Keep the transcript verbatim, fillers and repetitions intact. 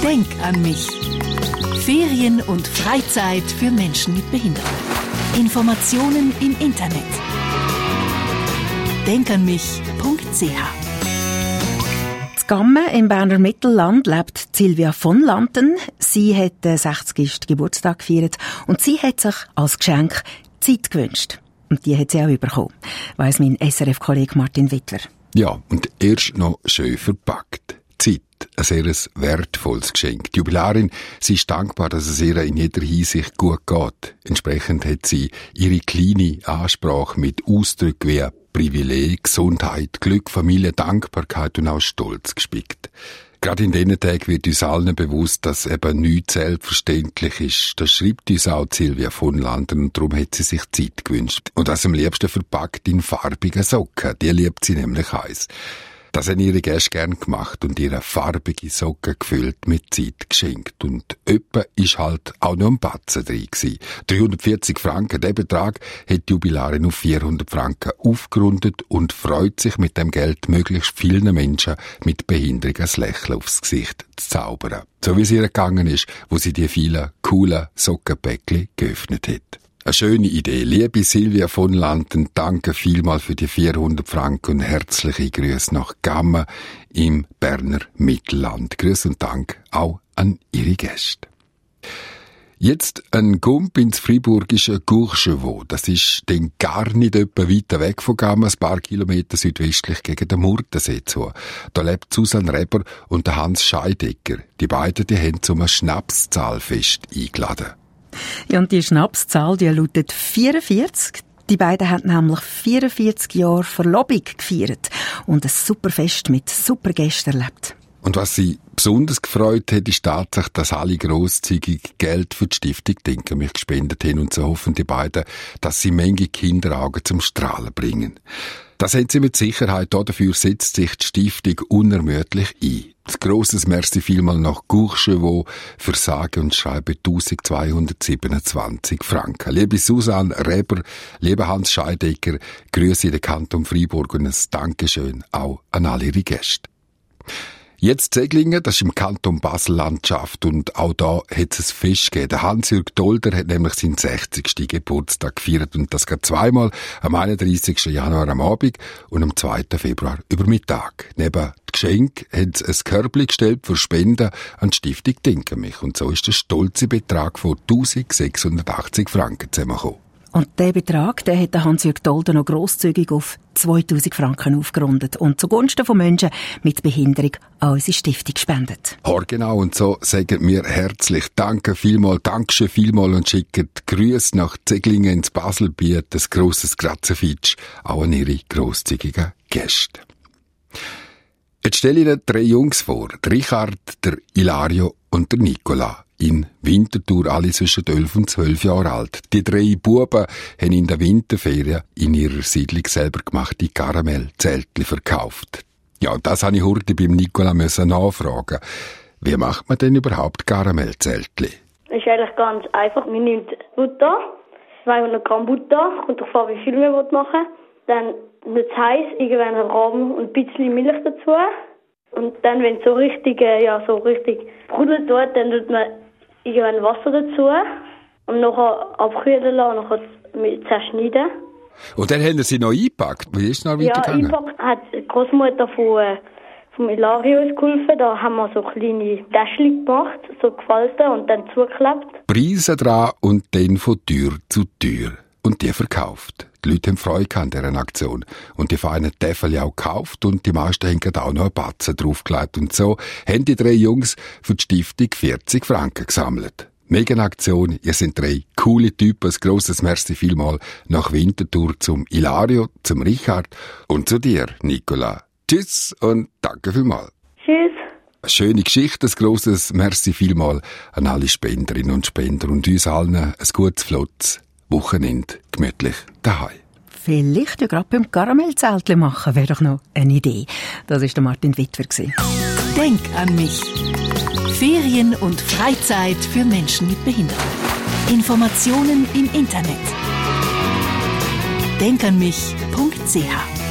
Denk an mich. Ferien und Freizeit für Menschen mit Behinderung. Informationen im Internet. denk an mich punkt c h. In Gammen im Berner Mittelland lebt Silvia von Lanten. Sie hat den sechzigsten Geburtstag gefeiert und sie hat sich als Geschenk Zeit gewünscht. Und die hat sie auch bekommen, weiss mein S R F-Kollege Martin Wittwer. Ja, und erst noch schön verpackt. Zeit, ein sehr wertvolles Geschenk. Die Jubilarin, sie ist dankbar, dass es ihr in jeder Hinsicht gut geht. Entsprechend hat sie ihre kleine Ansprache mit Ausdrücken wie Privileg, Gesundheit, Glück, Familie, Dankbarkeit und auch Stolz gespickt. Gerade in diesen Tagen wird uns allen bewusst, dass eben nichts selbstverständlich ist. Das schreibt uns auch Silvia von Lanten und darum hat sie sich Zeit gewünscht. Und das am liebsten verpackt in farbigen Socken. Die liebt sie nämlich heiß. Das haben ihre Gäste gern gemacht und ihre farbige Socken gefüllt mit Zeit geschenkt. Und öppe ist halt auch noch ein Batzen drin gewesen. dreihundertvierzig Franken, der Betrag hat die Jubilarin auf vierhundert Franken aufgerundet und freut sich mit dem Geld möglichst vielen Menschen mit Behinderung ein Lächeln aufs Gesicht zu zaubern. So wie es ihr gegangen ist, wo sie die vielen coolen Sockenpäckchen geöffnet hat. Eine schöne Idee. Liebe Silvia von Lanten, danke vielmal für die vierhundert Franken und herzliche Grüße nach Gammen im Berner Mittelland. Grüß und Dank auch an Ihre Gäste. Jetzt ein Gump ins friburgische Courcheveau. Das ist dann gar nicht etwa weiter weg von Gammen, ein paar Kilometer südwestlich gegen den Murtensee zu. Da lebt Susanne Reber und der Hans Scheidecker. Die beiden, die haben zum Schnapszahlfest eingeladen. Ja, und die Schnapszahl, die lautet vierundvierzig. Die beiden haben nämlich vierundvierzig Jahre Verlobung gefeiert und ein super Fest mit super Gästen erlebt. Und was sie besonders gefreut hat, ist tatsächlich, dass alle grosszügig Geld für die Stiftung «Denk an mich» gespendet haben und so hoffen die beiden, dass sie Menge Kinderaugen zum Strahlen bringen. Das haben sie mit Sicherheit, dafür setzt sich die Stiftung unermüdlich ein. Ein grosses Merci vielmal nach Courcheveau für sage und schreibe eintausendzweihundertsiebenundzwanzig Franken. Liebe Susanne Reber, lieber Hans Scheidecker, Grüße in den Kanton Freiburg und ein Dankeschön auch an alle ihre Gäste. Jetzt Zeglingen, das ist im Kanton Basel-Landschaft und auch da hat es ein Fest gegeben. Der Hans-Jürg Dolder hat nämlich seinen sechzigsten Geburtstag gefeiert und das geht zweimal, am einunddreissigsten Januar am Abend und am zweiten Februar über Mittag. Neben Geschenk haben sie ein Körbchen gestellt für Spenden an die Stiftung «Denk an mich» und so ist der stolze Betrag von eintausendsechshundertachtzig Franken zusammengekommen. Und der Betrag, den hat Hans-Jürg Dolder noch grosszügig auf zweitausend Franken aufgerundet und zugunsten von Menschen mit Behinderung an unsere Stiftung gespendet. Genau, und so sagen wir herzlich Danke vielmal, Dankeschön vielmal und schicken Grüße nach Zeglingen ins Baselbiet, ein grosses Gratzenfitsch, auch an ihre grosszügigen Gäste. Jetzt stelle ich Ihnen drei Jungs vor, der Richard, der Ilario und der Nicola. In Winterthur, alle zwischen elf und zwölf Jahre alt. Die drei Buben haben in der Winterferien in ihrer Siedlung selber gemachte Karamellzeltli verkauft. Ja, und das habe ich heute beim Nicola müssen nachfragen. Wie macht man denn überhaupt Karamellzeltli? Es ist eigentlich ganz einfach. Man nimmt Butter, zweihundert Gramm Butter, kommt drauf an, wie viel man machen will. Dann wird es heiß, irgendwann ein Rahm und ein bisschen Milch dazu. Und dann, wenn es so richtig, ja, so richtig brodelt wird, dann tut man irgendwann Wasser dazu und nachher abkühlen lassen und nachher zerschneiden. Und dann haben sie noch eingepackt. Wie ist es noch weitergegangen? Ja, eingepackt hat die Großmutter von, von Ilario geholfen. Da haben wir so kleine Täschchen gemacht, so gefaltet und dann zugeklebt. Preise dran und dann von Tür zu Tür. Und die verkauft. Die Leute haben Freude an dieser Aktion. Und die feinen Täfel auch gekauft und die meisten haben auch noch einen Batzen draufgelegt. Und so haben die drei Jungs für die Stiftung vierzig Franken gesammelt. Mega Aktion, ihr seid drei coole Typen. Ein grosses Merci vielmal nach Winterthur zum Ilario, zum Richard und zu dir, Nicola. Tschüss und danke vielmal. Tschüss. Eine schöne Geschichte, ein grosses Merci vielmal an alle Spenderinnen und Spender und uns allen ein gutes, flottes Wochenende gemütlich daheim. Vielleicht ja gerade beim Karamellzeltli machen, wäre doch noch eine Idee. Das war der Martin Wittwer. Denk an mich. Ferien und Freizeit für Menschen mit Behinderung. Informationen im Internet. denk an mich punkt c h